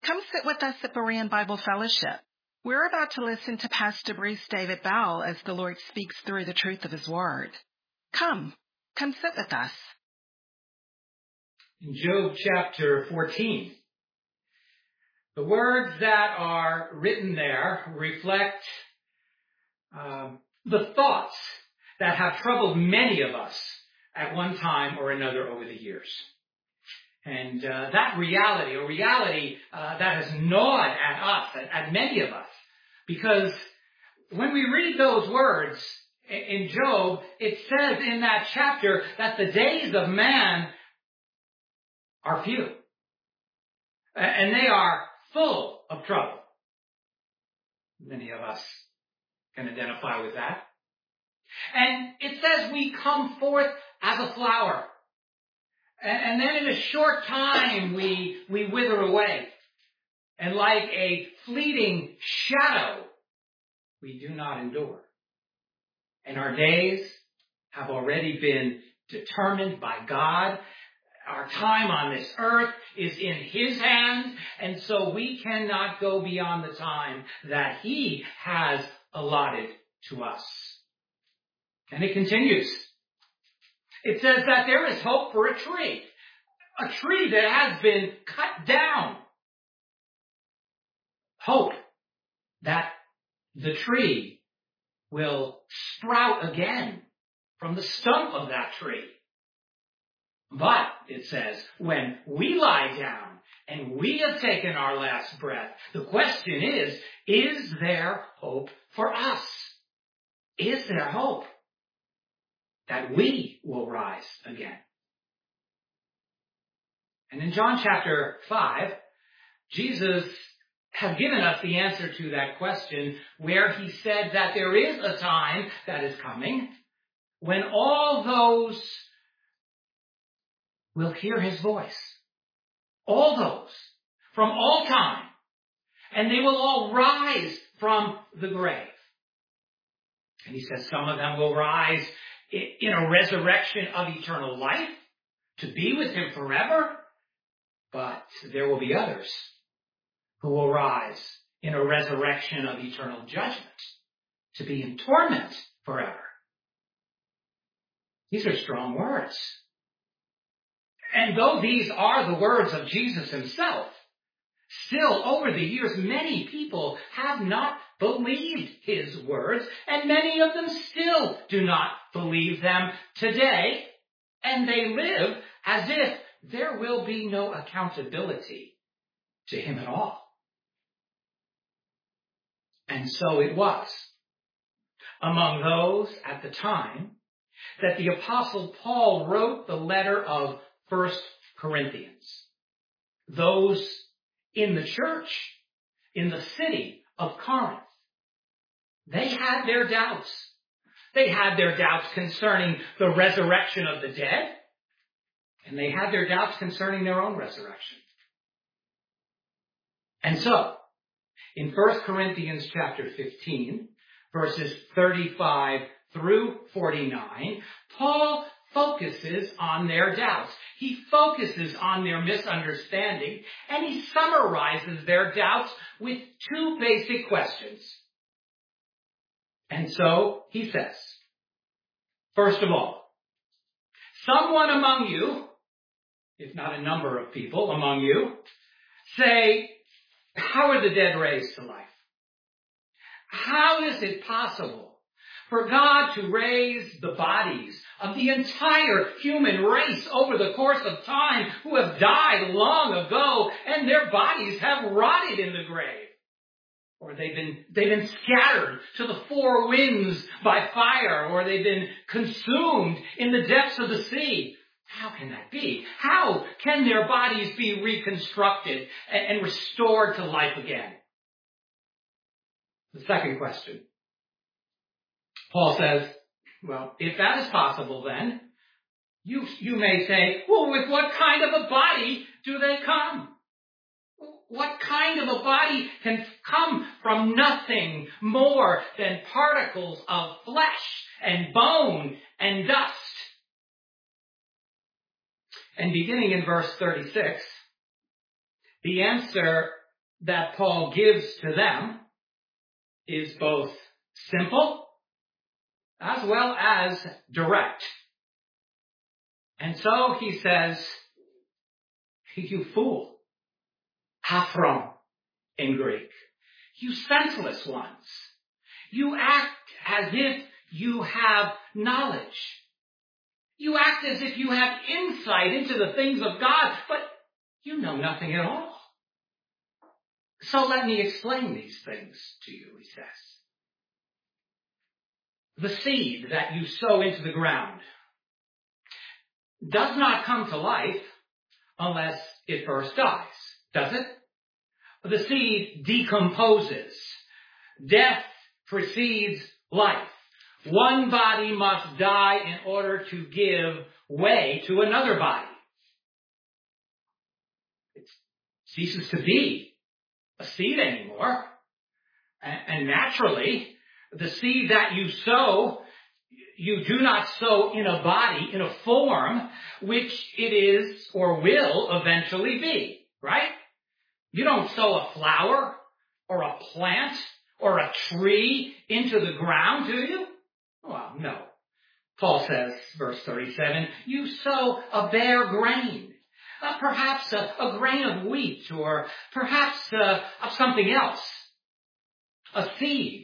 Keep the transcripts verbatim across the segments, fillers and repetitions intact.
Come sit with us at Berean Bible Fellowship. We're about to listen to Pastor Bruce David Bell as the Lord speaks through the truth of his word. Come, come sit with us. In Job chapter fourteen, the words that are written there reflect um, the thoughts that have troubled many of us at one time or another over the years. And uh, that reality, a reality uh, that has gnawed at us, at, at many of us, because when we read those words in Job, it says in that chapter that the days of man are few, and they are full of trouble. Many of us can identify with that. And it says we come forth as a flower. And then in a short time, we, we wither away. And like a fleeting shadow, we do not endure. And our days have already been determined by God. Our time on this earth is in His hands, and so we cannot go beyond the time that He has allotted to us. And it continues. It says that there is hope for a tree, a tree that has been cut down. Hope that the tree will sprout again from the stump of that tree. But, it says, when we lie down and we have taken our last breath, the question is, is there hope for us? Is there hope that we will rise again? And in John chapter five, Jesus has given us the answer to that question, where he said that there is a time that is coming when all those will hear his voice. All those from all time. And they will all rise from the grave. And he says some of them will rise in a resurrection of eternal life to be with him forever. But there will be others who will rise in a resurrection of eternal judgment to be in torment forever. These are strong words. And though these are the words of Jesus himself, still over the years many people have not believed his words, and many of them still do not believe them today, and they live as if there will be no accountability to him at all. And so it was among those at the time that the Apostle Paul wrote the letter of First Corinthians. Those in the church, in the city of Corinth, they had their doubts. They had their doubts concerning the resurrection of the dead, and they had their doubts concerning their own resurrection. And so, in First Corinthians chapter fifteen, verses thirty-five through forty-nine, Paul focuses on their doubts. He focuses on their misunderstanding, and he summarizes their doubts with two basic questions. And so he says, first of all, someone among you, if not a number of people among you, say, how are the dead raised to life? How is it possible for God to raise the bodies of the entire human race over the course of time who have died long ago and their bodies have rotted in the grave? Or they've been, they've been scattered to the four winds by fire, or they've been consumed in the depths of the sea. How can that be? How can their bodies be reconstructed and, and restored to life again? The second question. Paul says, well, if that is possible, then you, you may say, well, with what kind of a body do they come? What kind of a body can come from nothing more than particles of flesh and bone and dust? And beginning in verse thirty-six, the answer that Paul gives to them is both simple as well as direct. And so he says, you fool, aphron in Greek, you senseless ones, you act as if you have knowledge. You act as if you have insight into the things of God, but you know nothing at all. So let me explain these things to you, he says. The seed that you sow into the ground does not come to life unless it first dies, does it? The seed decomposes. Death precedes life. One body must die in order to give way to another body. It ceases to be a seed anymore. And naturally, the seed that you sow, you do not sow in a body, in a form, which it is or will eventually be, right? You don't sow a flower or a plant or a tree into the ground, do you? Well, no. Paul says, verse thirty-seven, you sow a bare grain, uh, perhaps a, a grain of wheat, or perhaps uh, of something else, a seed,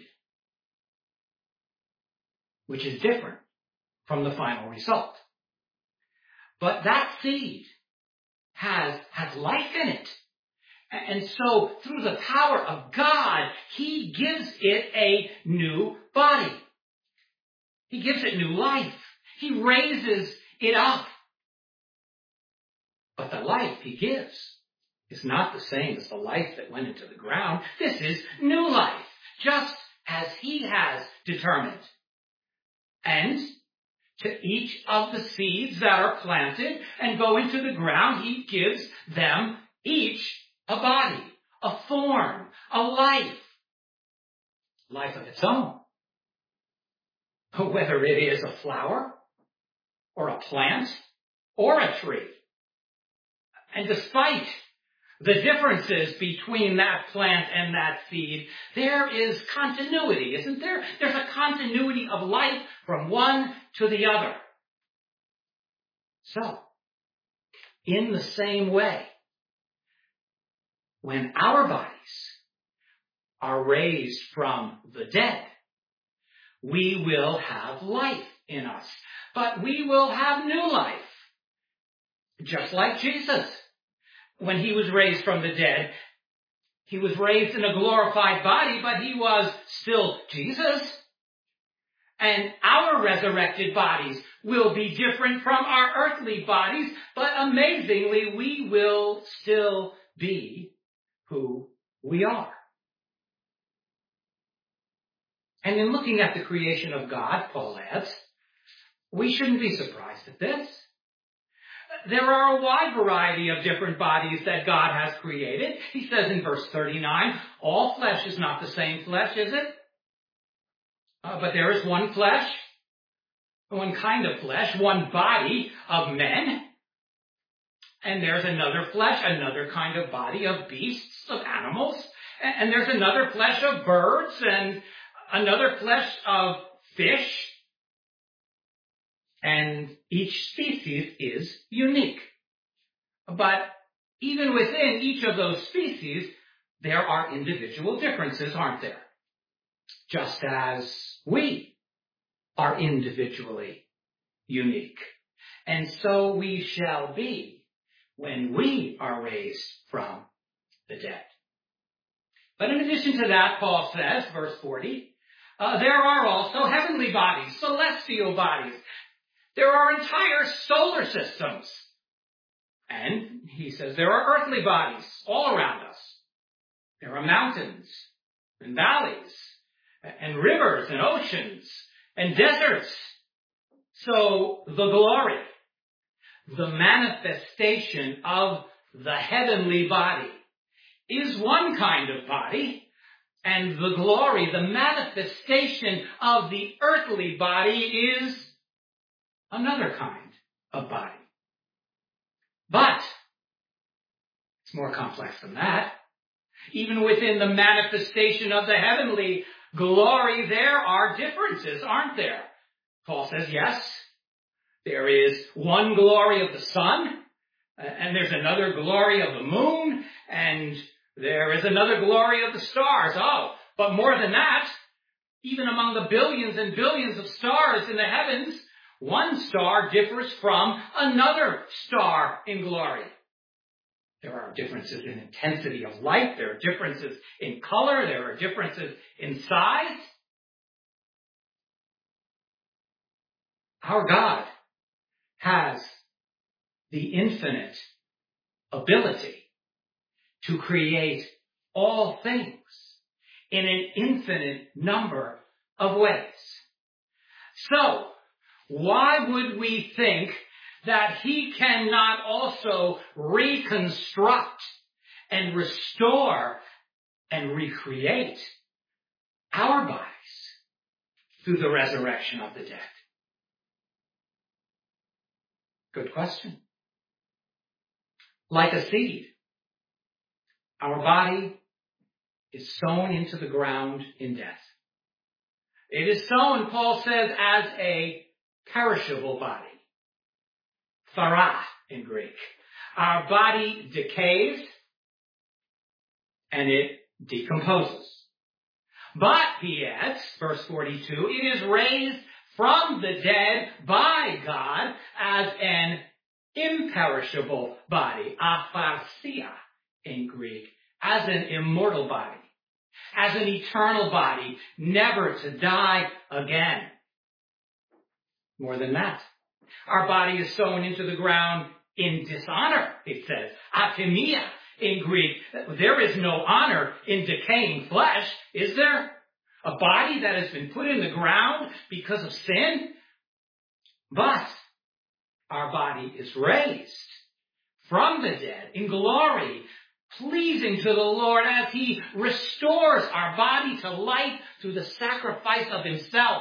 which is different from the final result. But that seed has, has life in it. And so, through the power of God, he gives it a new body. He gives it new life. He raises it up. But the life he gives is not the same as the life that went into the ground. This is new life, just as he has determined. And to each of the seeds that are planted and go into the ground, he gives them each a body, a form, a life, life of its own. Whether it is a flower, or a plant, or a tree. And despite the differences between that plant and that seed, there is continuity, isn't there? There's a continuity of life from one to the other. So, in the same way, when our bodies are raised from the dead, we will have life in us. But we will have new life. Just like Jesus. When he was raised from the dead, he was raised in a glorified body, but he was still Jesus. And our resurrected bodies will be different from our earthly bodies, but amazingly, we will still be who we are. And in looking at the creation of God, Paul adds, we shouldn't be surprised at this. There are a wide variety of different bodies that God has created. He says in verse thirty-nine, all flesh is not the same flesh, is it? Uh, but there is one flesh, one kind of flesh, one body of men. And there's another flesh, another kind of body of beasts, of animals. And, and there's another flesh of birds, and another flesh of fish. And each species is unique. But even within each of those species, there are individual differences, aren't there? Just as we are individually unique. And so we shall be when we are raised from the dead. But in addition to that, Paul says, verse forty, uh, there are also heavenly bodies, celestial bodies. There are entire solar systems. And he says there are earthly bodies all around us. There are mountains and valleys and rivers and oceans and deserts. So the glory, the manifestation of the heavenly body is one kind of body, and the glory, the manifestation of the earthly body is another kind of body. But it's more complex than that. Even within the manifestation of the heavenly glory, there are differences, aren't there? Paul says, yes, there is one glory of the sun, and there's another glory of the moon, and there is another glory of the stars. Oh, but more than that, even among the billions and billions of stars in the heavens, one star differs from another star in glory. There are differences in intensity of light. There are differences in color. There are differences in size. Our God has the infinite ability to create all things in an infinite number of ways. So, why would we think that he cannot also reconstruct and restore and recreate our bodies through the resurrection of the dead? Good question. Like a seed, our body is sown into the ground in death. It is sown, Paul says, as a perishable body. Phara in Greek. Our body decays and it decomposes. But, he adds, verse forty-two, it is raised from the dead by God as an imperishable body, aphasia in Greek, as an immortal body, as an eternal body, never to die again. More than that, our body is sown into the ground in dishonor, it says, athemia in Greek. There is no honor in decaying flesh, is there? A body that has been put in the ground because of sin? But our body is raised from the dead in glory, pleasing to the Lord as he restores our body to life through the sacrifice of himself.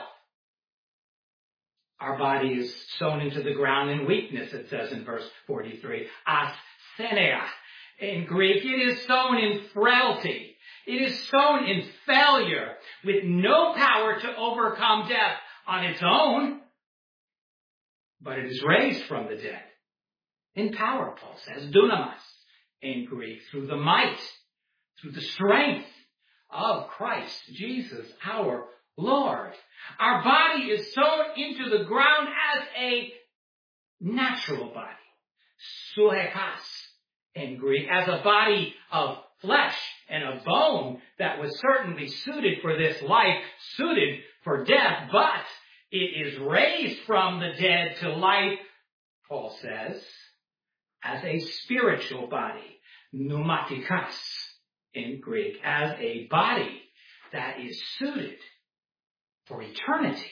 Our body is sown into the ground in weakness, it says in verse forty-three. Asthenia in Greek. It is sown in frailty. It is sown in failure, with no power to overcome death on its own. But it is raised from the dead in power, Paul says, dunamis in Greek, through the might, through the strength of Christ Jesus our Lord. Our body is sown into the ground as a natural body, suekas in Greek, as a body of flesh and of bone that was certainly suited for this life, suited for death, but it is raised from the dead to life, Paul says, as a spiritual body, pneumatikas in Greek, as a body that is suited for eternity.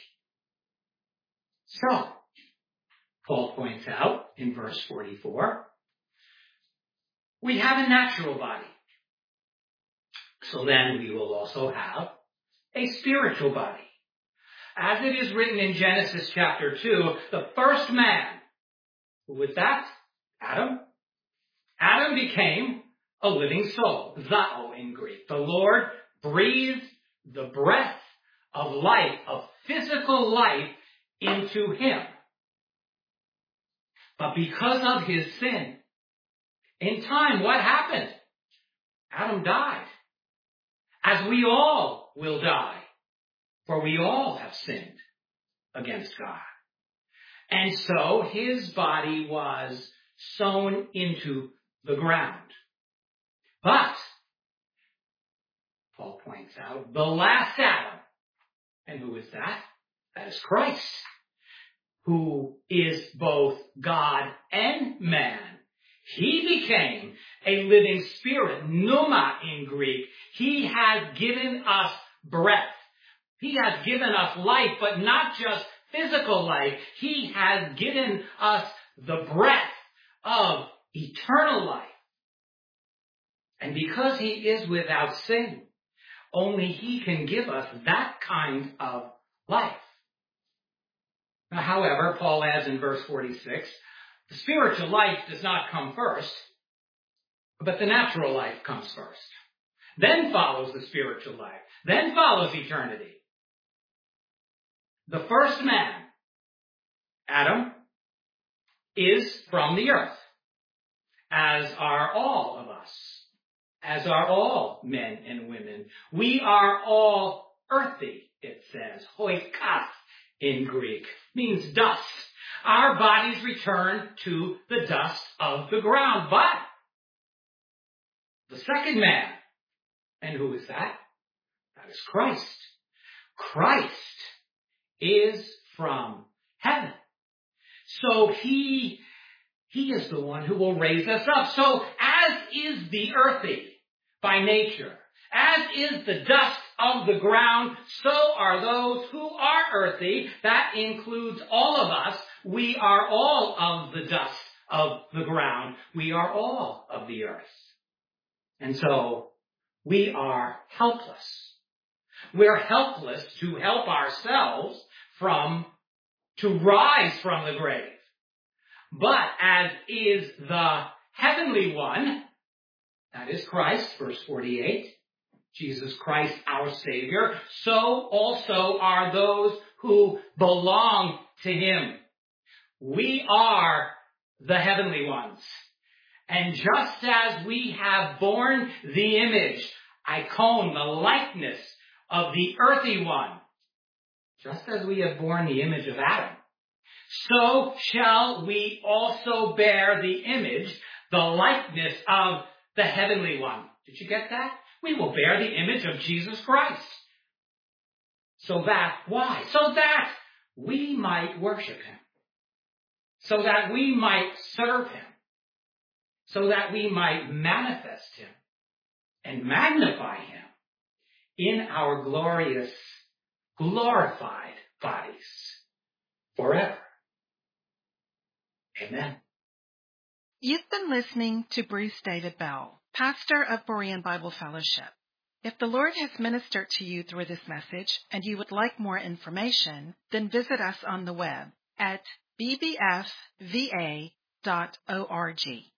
So, Paul points out in verse forty-four, we have a natural body. So then we will also have a spiritual body. As it is written in Genesis chapter two, the first man, who was that? Adam. Adam became a living soul, zao in Greek. The Lord breathed the breath of life, of physical life, into him. But because of his sin, in time, what happened? Adam died. As we all will die, for we all have sinned against God. And so his body was sown into the ground. But, Paul points out, the last Adam, and who is that? That is Christ, who is both God and man. He became a living spirit, pneuma in Greek. He has given us breath. He has given us life, but not just physical life. He has given us the breath of eternal life. And because he is without sin, only he can give us that kind of life. Now, however, Paul adds in verse forty-six, the spiritual life does not come first, but the natural life comes first. Then follows the spiritual life. Then follows eternity. The first man, Adam, is from the earth, as are all of us, as are all men and women. We are all earthy, it says. Oikos in Greek means dust. Our bodies return to the dust of the ground. But the second man, and who is that? That is Christ. Christ is from heaven. So he, he is the one who will raise us up. So as is the earthy by nature, as is the dust of the ground, so are those who are earthy. That includes all of us. We are all of the dust of the ground. We are all of the earth. And so we are helpless. We're helpless to help ourselves from, to rise from the grave. But as is the heavenly one, that is Christ, verse forty-eight, Jesus Christ, our Savior, so also are those who belong to him. We are the heavenly ones. And just as we have borne the image, icon, the likeness of the earthy one, just as we have borne the image of Adam, so shall we also bear the image, the likeness of the heavenly one. Did you get that? We will bear the image of Jesus Christ. So that, why? So that we might worship him. So that we might serve him. So that we might manifest him and magnify him in our glorious, glorified bodies forever. Amen. You've been listening to Bruce David Bell, pastor of Berean Bible Fellowship. If the Lord has ministered to you through this message and you would like more information, then visit us on the web at b b f v a dot org.